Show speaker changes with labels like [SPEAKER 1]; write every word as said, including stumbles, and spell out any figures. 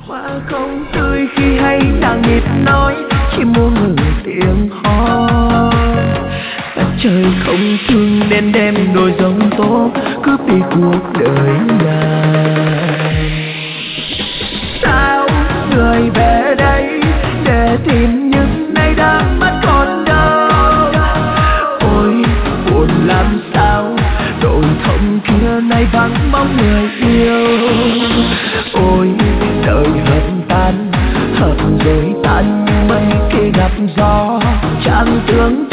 [SPEAKER 1] Hoa không tươi khi hay nàng ít nói, chỉ muốn ngừng tiếng hót. Đất trời không thương nên đem đôi giông tố cướp đi cuộc đời nàng. Sao người về đây để tìm những nay đã mất còn đâu? Ôi buồn làm sao đồi thông kia nay vắng bóng người yêu. Ôi đời hợp tan hợp rồi tan như mây kia gặp gió, chẳng tưởng